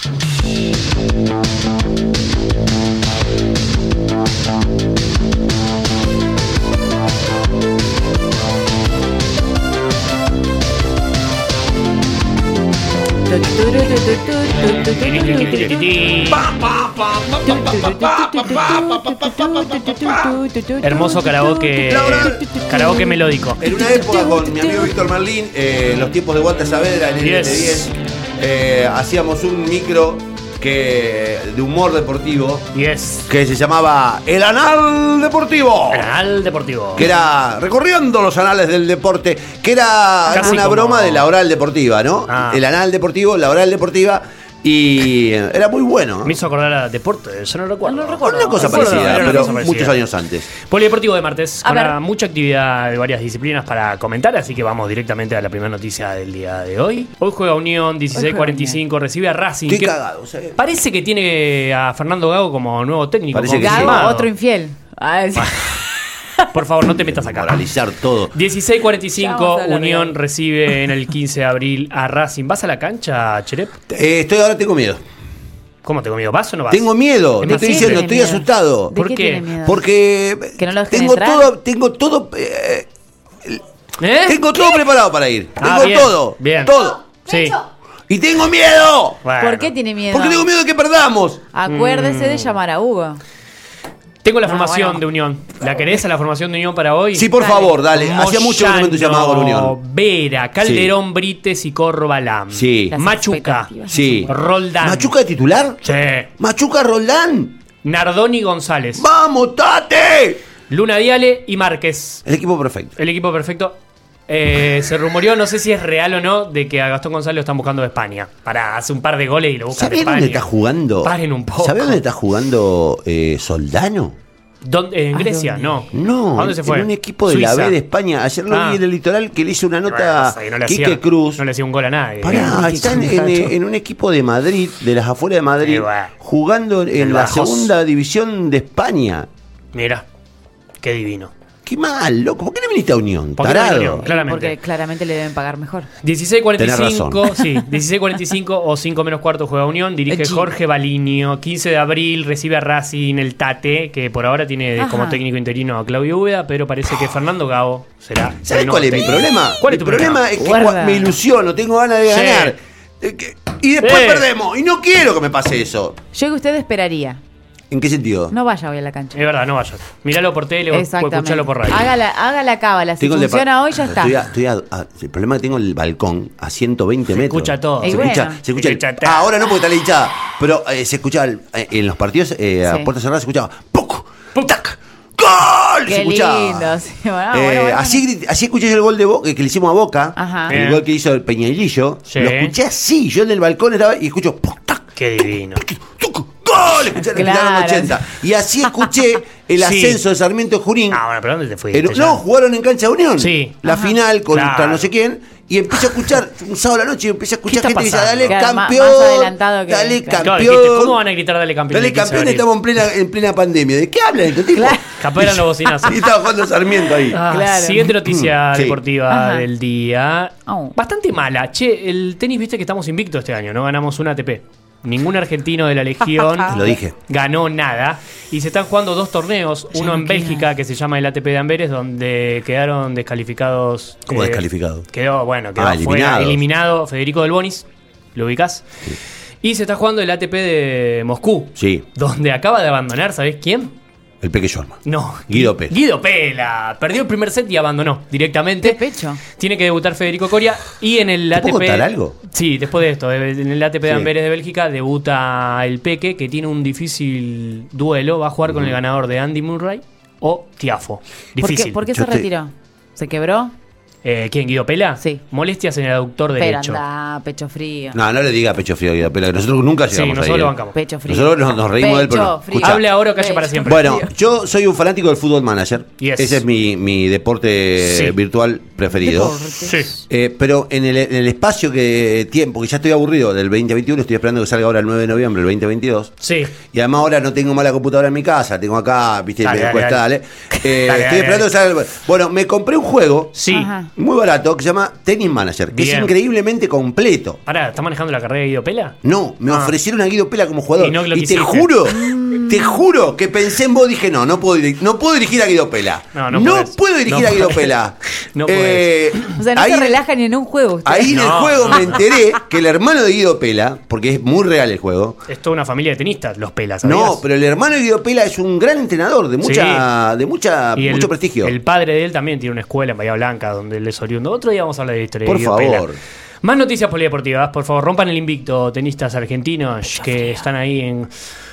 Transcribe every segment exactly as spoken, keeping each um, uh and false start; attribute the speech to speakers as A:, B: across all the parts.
A: Hermoso karaoke, karaoke melódico.
B: En una época con mi amigo Víctor Merlín, eh, los tiempos de Walter Saavedra en el N T diez, eh, hacíamos un micro que de humor deportivo,
A: Yes.
B: que se llamaba El Anal Deportivo.
A: El Anal Deportivo.
B: Que era recorriendo los anales del deporte, que era
A: Casi
B: una
A: como-
B: broma de la oral deportiva, ¿no?
A: Ah.
B: El Anal Deportivo, la oral deportiva, y era muy bueno.
A: Me hizo acordar a deporte, yo no recuerdo.
C: No recuerdo.
B: Una cosa
A: Recuerdo,
B: parecida,
A: era una
B: pero
A: cosa parecida.
B: muchos años antes.
A: Polideportivo de martes,
C: A
A: con
C: ver.
A: una- mucha actividad de varias disciplinas para comentar, así que vamos directamente a la primera noticia del día de hoy. Hoy juega Unión, dieciséis cuarenta y cinco, recibe a Racing.
B: Estoy
A: que
B: cagado, ¿sabes?
A: Parece que tiene a Fernando Gago como nuevo técnico.
B: Parece
A: como
B: que sí.
C: Gago,
A: confirmado.
C: otro infiel. Ay, sí.
A: Por favor, no te metas acá.
B: Moralizar todo.
A: dieciséis cuarenta y
C: Ya
A: cinco,
C: vamos a hablar de
A: Unión
C: Gago.
A: recibe en el quince de abril a Racing. ¿Vas a la cancha, Cherep?
B: Eh, estoy ahora tengo miedo.
A: ¿Cómo tengo miedo? ¿Vas o no vas?
B: Tengo miedo,
A: ¿De
B: no
A: qué
B: estoy
A: tiene
B: diciendo, estoy
C: miedo?
B: asustado.
C: ¿De
A: ¿Por
C: qué
A: qué?
C: tiene miedo?
B: Porque
C: ¿Que no lo dejen
B: tengo
C: entrar?
B: todo, tengo todo, eh,
A: ¿Eh?
B: tengo todo preparado para ir.
A: Ah,
B: Tengo
A: bien,
B: todo,
A: bien.
B: todo.
A: Sí.
B: Y tengo miedo.
A: Bueno.
C: ¿Por qué tiene miedo?
B: Porque tengo miedo de que perdamos.
C: Acuérdese
A: Mm.
C: de llamar a Hugo.
A: Tengo la
C: Ah,
A: formación
C: bueno.
A: de Unión. ¿La querés a la formación de Unión para hoy?
B: Sí, por
C: Dale.
B: favor, dale. Hacía mucho que no me entusiasmaba con Unión.
A: Vera, Calderón, Brites y Corbalán.
B: Sí.
C: Las
A: Machuca.
C: expectativas.
B: Sí.
A: Roldán.
B: ¿Machuca de titular?
A: Sí.
B: ¿Machuca Roldán?
A: Nardoni González.
B: ¡Vamos, Tate!
A: Luna Diale y Márquez.
B: El equipo perfecto.
A: El equipo perfecto. Eh, se rumoreó, no sé si es real o no, de que a Gastón González lo están buscando de España. Para hacer un par de goles y lo buscan de
B: ¿Sabés
A: España.
B: dónde está jugando?
A: Paren un poco.
B: ¿Sabés dónde está jugando eh, Soldano?
A: ¿Dónde? ¿En
C: ¿A
A: Grecia?
C: dónde?
A: No.
B: No,
A: ¿A dónde se fue?
B: en un equipo de la
A: Suiza.
B: B de España. Ayer lo
A: Ah.
B: vi en el Litoral que le hizo una
A: Bueno,
B: nota
A: o sea, no le
B: Quique
A: hacía-
B: Cruz.
A: No le hacía un gol a nadie.
B: Pará, está en, en- en un equipo de Madrid, de las afueras de Madrid,
A: Sí, bueno.
B: jugando en
A: El
B: la
A: Bajos.
B: segunda división de España.
A: Mira, qué divino.
B: Qué mal, loco. ¿Por qué no viniste a Unión?
A: ¿Por qué no
B: Tarado.
A: Unión? Claramente.
C: Porque claramente le deben pagar mejor.
A: dieciséis cuarenta y
B: Tenés
A: cinco,
B: razón.
A: sí, dieciséis cuarenta y cinco o cinco menos cuarto juega Unión, dirige
C: Echi.
A: Jorge Balinio, quince de abril recibe a Racing el Tate, que por ahora tiene
C: Ajá.
A: como técnico interino a Claudio Úbeda, pero parece que Fernando Gago será. el
B: ¿Sabes
A: nuevo
B: cuál es mi
A: técnico.
B: problema?
A: ¿Cuál es
B: mi
A: tu
B: problema?
A: problema?
B: Es que
C: Guarda.
B: cua- me ilusiono, tengo ganas de
A: Sí.
B: ganar. Eh, que- Y después
A: Sí.
B: perdemos. Y no quiero que me pase eso.
C: Yo que usted esperaría.
B: ¿En qué sentido?
C: No vaya hoy a la cancha.
A: Es verdad, no vayas. Míralo por tele o o escuchalo por radio.
C: Haga la, haga la cábala. Si
B: Tengo el
C: funciona
B: depart-
C: hoy, ya está.
B: Estoy a- estoy a- a- el problema es que tengo el balcón a ciento veinte
A: Se
B: metros.
A: escucha todo.
C: Y
B: Se
C: bueno.
B: escucha, se escucha
A: Se
B: el-
A: escucha
B: ah, ahora no porque está la hinchada. Pero eh, se escuchaba el- eh, en los partidos eh, a
C: Sí.
B: puertas cerradas se escuchaba ¡puc!
A: ¡Puc!
B: ¡Tac! ¡Gol!
C: Qué
B: se escuchaba.
C: lindo. Sí, bueno,
B: Eh,
C: bueno, bueno.
B: así, grit- así escuché el gol de Boca, que le hicimos a Boca.
C: Ajá.
B: El
A: Bien.
B: gol que hizo el Peñailillo.
A: Sí.
B: Lo escuché así. Yo en el balcón estaba y escucho ¡puc! ¡Tac!
A: Qué divino.
B: ¡Tuc! ¡Gol! Escuché en el
C: Claro.
B: ochenta. Y así escuché el
A: Sí.
B: ascenso de Sarmiento de Junín.
A: Ah, bueno, pero ¿dónde te fuiste?
B: En-
A: ya?
B: no, jugaron en cancha de Unión.
A: Sí.
B: La
C: Ajá.
B: final contra
A: Claro.
B: no sé quién. Y empecé a escuchar, un sábado a la noche, y empecé a escuchar
A: ¿Qué está
B: gente que dice,
A: pasando?
B: dale
C: Claro, ma-
B: campeón.
C: más adelantado que-
B: dale
C: claro.
A: Claro,
B: campeón.
A: dijiste, ¿cómo van a gritar dale campeón?
B: Dale
A: el quince de
B: campeón,
A: abril?
B: estamos en plena, en plena pandemia. ¿De qué hablan estos tipos?
C: Claro.
A: Capaz eran los bocinazos.
B: Y estaba jugando Sarmiento ahí.
A: Ah,
C: Claro.
A: Siguiente noticia
B: Sí.
A: deportiva
C: Ajá.
A: del día.
C: Oh.
A: Bastante mala. Che, el tenis, viste que estamos invictos este año, no ganamos una A T P. Ningún argentino de la Legión
B: Te lo dije.
A: ganó nada. Y se están jugando dos torneos.
C: Ya
A: Uno
C: no
A: en
C: queda.
A: Bélgica, que se llama el A T P de Amberes, donde quedaron descalificados.
B: ¿Cómo
A: eh,
B: descalificado?
A: Quedó, bueno, quedó
B: Ah,
A: fuera,
B: eliminados.
A: eliminado Federico Del Bonis. ¿Lo ubicás? Y se está jugando el A T P de Moscú.
B: Sí,
A: Donde acaba de abandonar, ¿sabés quién?
B: el Peque Shorman.
A: No.
B: Guido Pela.
A: Guido Pela. Perdió el primer set y abandonó directamente.
C: Qué pecho.
A: Tiene que debutar Federico Coria. Y en el
B: ¿Te
A: A T P.
B: puedo contar algo?
A: Sí, después de esto. En el A T P de
B: Sí.
A: Amberes de Bélgica debuta el Peque, que tiene un difícil duelo. Va a jugar con el ganador de Andy Murray o Tiafo.
C: ¿Por
A: Difícil.
C: qué, por qué
B: Yo
C: se
B: te-
C: retiró? ¿Se quebró?
A: Eh, ¿Quién? ¿Guido Pela?
C: Sí.
A: Molestias en el aductor
C: Pero
A: derecho.
C: anda, pecho frío.
B: No, no le diga pecho frío a Guido Pela, que nosotros nunca
A: Sí,
B: llegamos
A: nosotros
B: ahí.
A: lo
B: ¿eh?
A: bancamos.
C: Pecho frío.
B: Nosotros nos, nos reímos de él, pero no.
C: Pecho frío.
B: Escucha.
A: Hable ahora o calle para
C: Pecho
A: siempre.
B: Bueno,
C: frío.
B: yo soy un fanático del Fútbol Manager.
A: Yes.
B: Ese es mi, mi deporte
A: Sí.
B: virtual preferido.
C: Deporte.
A: Sí.
B: Eh, pero en el, en el espacio que tiempo, que ya estoy aburrido del veinte veintiuno, estoy esperando que salga ahora el nueve de noviembre, el veinte veintidós.
A: Sí.
B: Y además ahora no tengo más la computadora en mi casa, tengo acá, viste,
A: Dale,
B: me
A: dale,
B: cuesta,
A: dale.
B: dale. Eh,
A: Dale,
B: estoy
A: dale,
B: esperando que salga el... Bueno, me compré un juego
A: Sí.
C: Ajá.
B: muy barato, que se llama Tennis Manager, que
A: Bien.
B: es increíblemente completo.
A: Pará, ¿estás manejando la carrera de Guido Pela?
B: No, me
A: Ah.
B: ofrecieron a Guido Pela como jugador.
A: Y no lo
B: te
A: quisiste.
B: juro, te juro que pensé en vos, dije, no, no puedo, diri- no puedo dirigir a Guido Pela.
A: No, no podés.
B: puedo dirigir
A: No
B: a Guido
A: podés.
B: Pela.
A: No
B: Eh,
C: O sea, no
B: ahí,
C: se relaja ni en un juego usted.
B: ahí en el
A: No.
B: juego me enteré que el hermano de Guido Pela, porque es muy real el juego.
A: Es toda una familia de tenistas, los Pelas, ¿sabías?
B: No, pero el hermano de Guido Pela es un gran entrenador, de mucha, de mucha,
A: Y el-
B: mucho prestigio.
A: El padre de él también tiene una escuela en Bahía Blanca donde él es oriundo. Otro día vamos a hablar de la historia
B: Por
A: de Guido
B: favor.
A: Pela. Más noticias polideportivas, por favor, rompan el invicto, tenistas argentinos que están ahí en...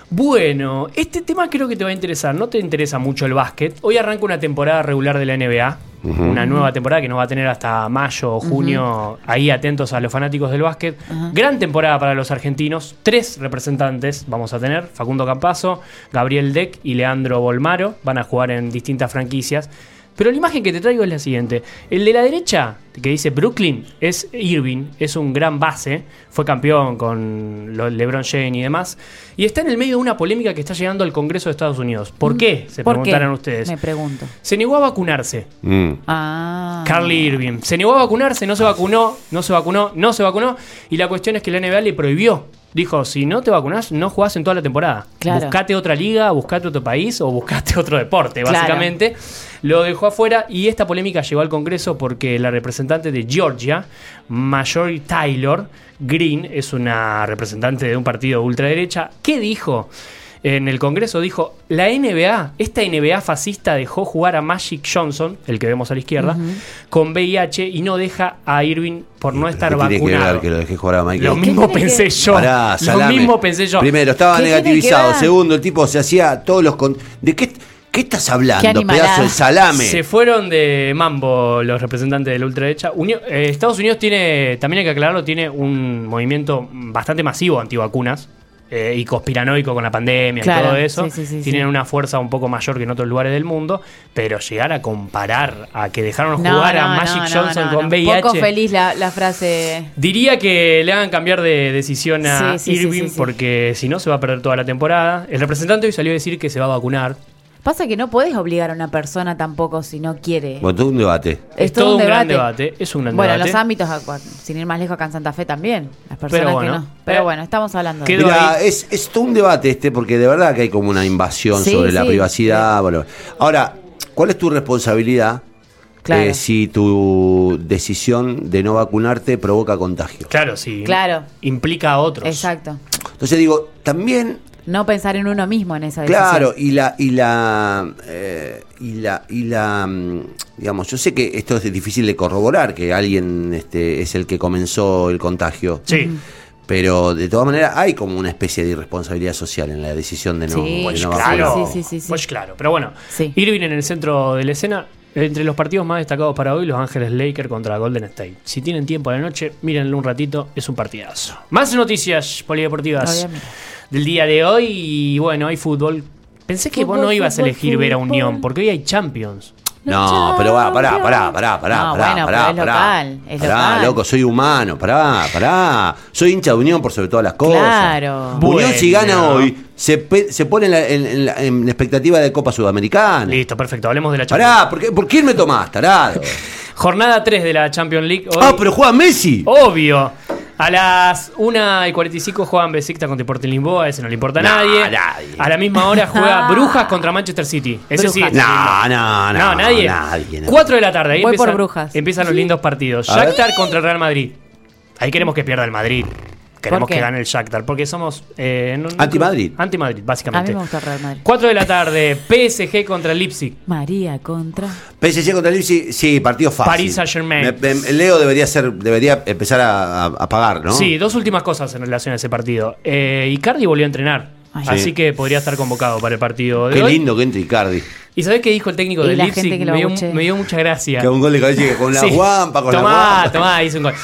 A: Bueno, este tema creo que te va a interesar. No te interesa mucho el básquet. Hoy arranca una temporada regular de la N B A.
B: Ujú.
A: Una nueva temporada que nos va a tener hasta mayo o junio. Ahí atentos a los fanáticos del básquet. Gran temporada para los argentinos. Tres representantes vamos a tener. Facundo Campazzo, Gabriel Deck y Leandro Bolmaro. Van a jugar en distintas franquicias. Pero la imagen que te traigo es la siguiente. El de la derecha, que dice Brooklyn, es Irving, es un gran base, fue campeón con lo- LeBron James y demás, y está en el medio de una polémica que está llegando al Congreso de Estados Unidos. ¿Por qué? Se
C: ¿Por qué?
A: preguntarán ustedes.
C: Me pregunto.
A: Se negó a vacunarse.
B: Mm.
C: Ah.
A: Carly Irving. Se negó a vacunarse, no se vacunó, no se vacunó, no se vacunó, y la cuestión es que la N B A le prohibió. Dijo, si no te vacunás, no jugás en toda la temporada.
C: Claro.
A: Buscate otra liga, buscate otro país o buscate otro deporte,
C: Claro.
A: básicamente. Lo dejó afuera y esta polémica llegó al Congreso porque la representante de Georgia, Marjorie Taylor Greene, es una representante de un partido ultraderecha. ¿Qué dijo? En el Congreso dijo, la N B A, esta N B A fascista dejó jugar a Magic Johnson, el que vemos a la izquierda, con V I H y no deja a Irving por no estar
B: ¿Qué tiene que
A: vacunado.
B: ver que lo dejé jugar a Michael?
A: Lo
C: ¿Qué
A: mismo
C: tiene
A: pensé
C: que-
A: yo.
B: Pará,
A: Lo
B: salame.
A: mismo pensé yo.
B: Primero, estaba
C: ¿Qué tiene
B: negativizado.
C: que ver?
B: Segundo, el tipo se hacía todos los... Con... ¿De qué, qué estás
C: Qué
B: hablando,
C: animalada.
B: pedazo de salame?
A: Se fueron de mambo los representantes de la ultraderecha. Unió- eh, Estados Unidos tiene, también hay que aclararlo, tiene un movimiento bastante masivo antivacunas. Eh, y conspiranoico con la pandemia
C: Claro,
A: y todo eso.
C: sí, sí, sí,
A: Tienen
C: sí.
A: una fuerza un poco mayor que en otros lugares del mundo. Pero llegar a comparar a que dejaron
C: No,
A: jugar
C: no,
A: a Magic
C: no,
A: Johnson
C: no,
A: con
C: no.
A: V I H.
C: Poco feliz la, la frase.
A: Diría que le hagan cambiar de decisión a
C: Sí, sí, sí,
A: Irving
C: sí, sí.
A: porque si no se va a perder toda la temporada. El representante hoy salió a decir que se va a vacunar.
C: Pasa que no podés obligar a una persona tampoco si no quiere.
B: Bueno, todo un debate.
A: Es todo un gran debate. Es un gran
C: Bueno, en
A: debate.
C: los ámbitos, acua- sin ir más lejos acá en Santa Fe también. Las personas
A: Pero bueno,
C: que no. Pero
A: eh,
C: bueno, estamos hablando de
A: quedó-
B: Mira,
A: ahí.
B: es, es todo un debate este, porque de verdad que hay como una invasión
C: Sí,
B: sobre la
C: sí.
B: privacidad. Bueno. Ahora, ¿cuál es tu responsabilidad
C: Claro.
B: eh, si tu decisión de no vacunarte provoca contagio?
A: Claro, sí.
C: Claro.
A: Implica a otros.
C: Exacto.
B: Entonces digo, también...
C: No pensar en uno mismo en esa decisión.
B: Claro, y la, y la, eh, y la, y la, mm, digamos, yo sé que esto es difícil de corroborar, que alguien este, es el que comenzó el contagio.
A: Sí.
B: Pero de todas maneras hay como una especie de irresponsabilidad social en la decisión de no,
C: Sí,
B: de
A: Pues
B: no
A: claro.
B: vacunar.
C: Sí, sí, sí, sí.
A: Pues claro. Pero bueno,
C: Sí.
A: Irving en el centro de la escena. Entre los partidos más destacados para hoy, Los Ángeles Lakers contra Golden State. Si tienen tiempo a la noche, mírenlo un ratito, es un partidazo. Más noticias polideportivas
C: Obviamente.
A: del día de hoy. Y bueno, hay fútbol. Pensé que vos
C: Fútbol,
A: no ibas a
C: fútbol,
A: elegir ver a
C: fútbol.
A: Unión, porque hoy hay Champions.
B: No, pero va, pará, pará, pará, pará,
C: No,
B: pará,
C: bueno,
B: pará,
C: pero es
B: pará.
C: local, es
B: Pará,
C: local.
B: loco, soy humano, pará, pará. Soy hincha de Unión por sobre todas las cosas.
C: Claro.
B: Unión si
A: Bueno.
B: gana hoy, se, pe- se pone en la, en, en la- en la expectativa de Copa Sudamericana.
A: Listo, perfecto, hablemos de la Champions.
B: Pará, ¿por qué, ¿por quién me tomás, tarado?
A: Jornada tres de la Champions League. Hoy,
B: Ah, pero juega Messi.
A: obvio. A las una y cuarenta y cinco juegan Besiktas contra Sporting Lisboa, ese no le importa a
B: No,
A: nadie.
B: nadie.
A: A la misma hora juega Brujas contra Manchester City. Ese sí.
C: Brujas.
A: es
B: No,
A: lindo.
B: no, no.
A: No, nadie.
B: Nadie, no.
A: cuatro de la tarde. Ahí
C: Voy por
A: empiezan,
C: Brujas.
A: empiezan los lindos partidos.
B: A ver.
A: Shakhtar contra el Real Madrid. Ahí queremos que pierda el Madrid. Queremos
C: qué?
A: que gane el Shakhtar. Porque somos... Eh, no- no-
B: Anti-Madrid.
A: Anti-Madrid,
C: A
A: básicamente.
C: mí me gusta el Real Madrid.
A: cuatro de la tarde. P S G contra el Leipzig.
C: María contra.
B: P S G contra el Leipzig, sí, partido fácil.
A: Paris Saint-Germain.
B: Me- me- Leo debería ser, debería empezar a, a- a pagar, ¿no?
A: Sí, dos últimas cosas en relación a ese partido. Eh, Icardi volvió a entrenar.
C: Ay.
A: Así
B: Sí.
A: que podría estar convocado para el partido de
B: Qué
A: hoy.
B: lindo que entre Icardi.
A: ¿Y sabés qué dijo el técnico
C: Y
A: del
C: la
A: Leipzig?
C: gente que lo
A: Me dio,
C: abuchea.
A: me dio mucha gracia.
B: Que un gol de cabeza con la
A: Sí.
B: guampa, con
A: tomá,
B: la guampa.
A: Tomá, hizo un gol.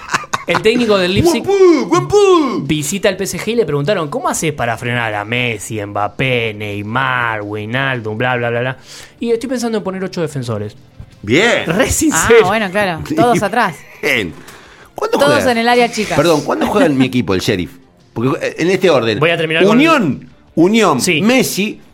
A: El técnico del Leipzig
B: ¡Guampú, guampú!
A: visita el P S G y le preguntaron ¿cómo haces para frenar a Messi, Mbappé, Neymar, Wijnaldum, bla, bla, bla, bla? Y estoy pensando en poner ocho defensores.
B: Bien.
A: Re
C: Ah,
A: sincero.
C: bueno, claro. Todos atrás.
B: Bien. ¿Cuándo
C: Todos
B: juega?
C: en el área chica.
B: Perdón, ¿cuándo juega en mi equipo, el Sheriff? Porque eh, en este orden.
A: Voy a terminar con-
B: Unión, Unión,
A: Sí.
B: Messi,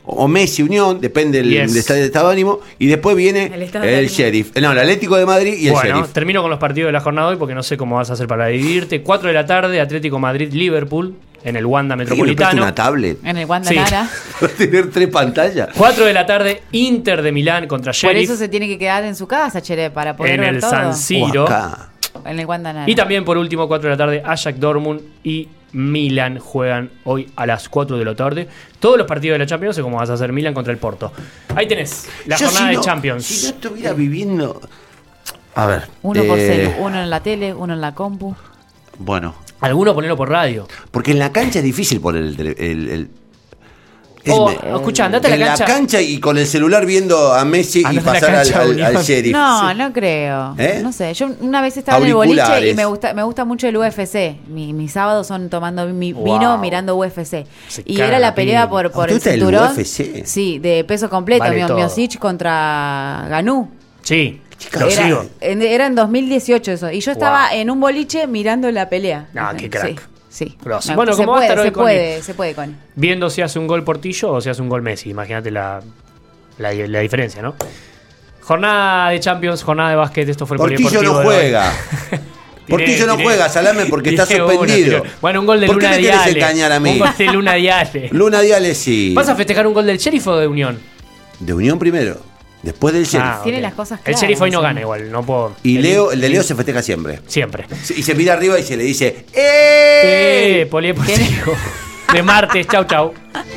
B: o Messi Unión, depende del,
A: Yes.
B: del estado, del estado de ánimo, y después viene
C: El
B: el,
C: estado de ánimo.
B: Sheriff. No, el Atlético de Madrid y el
A: Bueno,
B: Sheriff.
A: termino con los partidos de la jornada de hoy porque no sé cómo vas a hacer para dividirte. cuatro de la tarde, Atlético Madrid-Liverpool en el Wanda
B: ¿Alguien me presta
A: Metropolitano.
B: una tablet?
C: En el Wanda
A: Sí.
C: Nara.
B: ¿Va a tener tres pantallas?
A: cuatro de la tarde, Inter de Milán contra
C: Por
A: Sheriff
C: eso se tiene que quedar en su casa, Chere, para poder
A: en
C: ver
A: el
C: todo.
A: San
B: O
A: Siro.
B: acá.
C: En el Wanda Nara.
A: Y también por último, cuatro de la tarde, Ajax Dortmund y Milan juegan hoy a las cuatro de la tarde. Todos los partidos de la Champions, como vas a hacer Milan contra el Porto. Ahí tenés la
B: Yo,
A: jornada
B: si no-
A: de Champions.
B: Si no estuviera viviendo. A ver.
C: Uno por
B: eh,
C: celu, uno en la tele, uno en la compu.
B: Bueno.
A: Alguno ponelo por radio.
B: Porque en la cancha es difícil poner el. tele- el, el- es
A: O,
B: me-
A: escuchá, andate a
B: en
A: la cancha.
B: la cancha y con el celular viendo a Messi y
A: Andate a la
B: pasar al,
A: cancha,
B: al-
A: Unión.
B: al Sheriff.
C: No,
A: Sí.
C: no creo.
B: ¿Eh?
C: No sé, yo una vez estaba en el boliche
B: Auriculares.
C: y me gusta me gusta mucho el U F C. Mi- mis sábados son tomando mi
A: Wow.
C: vino mirando U F C.
A: Se
C: Y
A: caga
C: era
A: la
C: la pelea
A: piña.
C: por,
B: ¿A
C: por
B: usted
C: el
B: gusta el
C: cinturón.
B: U F C?
C: Sí, de peso completo.
A: Vale
C: Mio-
A: todo.
C: Miocic contra Ganú.
A: Sí,
B: Chica,
A: lo
C: Era
A: sigo.
C: en, era en dos mil dieciocho eso. Y yo estaba
A: Wow.
C: en un boliche mirando la pelea.
A: Ah, qué crack.
C: Sí, sí.
A: Grosso.
C: No,
A: Bueno,
C: se
A: ¿cómo va a
C: puede,
A: estar hoy
C: se
A: con
C: puede, se puede con.
A: Viendo si hace un gol Portillo o si hace un gol Messi. Imagínate la, la, la diferencia, ¿no? Jornada de Champions, jornada de básquet. Esto fue el
B: Portillo
A: polideportivo
B: no
A: de hoy.
B: juega. Portillo no
A: Tiene-
B: juega, Salame, porque está
A: tiene una,
B: suspendido.
A: tiene- Bueno, un gol de
B: ¿Por qué
A: Luna
B: me querés
A: Diale.
B: engañar a mí?
A: Un gol de Luna Diale.
B: Luna Diale sí.
A: ¿Vas a festejar un gol del Sheriff o de Unión?
B: De Unión primero, después del Sheriff.
A: Ah,
C: Tiene
A: ok.
C: las cosas
A: El
C: claras,
A: Sheriff hoy no
C: sí.
A: gana igual, no puedo.
B: Y Leo, el de Leo se festeja siempre.
A: Siempre.
B: Y se mira arriba y se le dice ¡Eh!
A: Eh, polideportivo. De martes, chau, chau.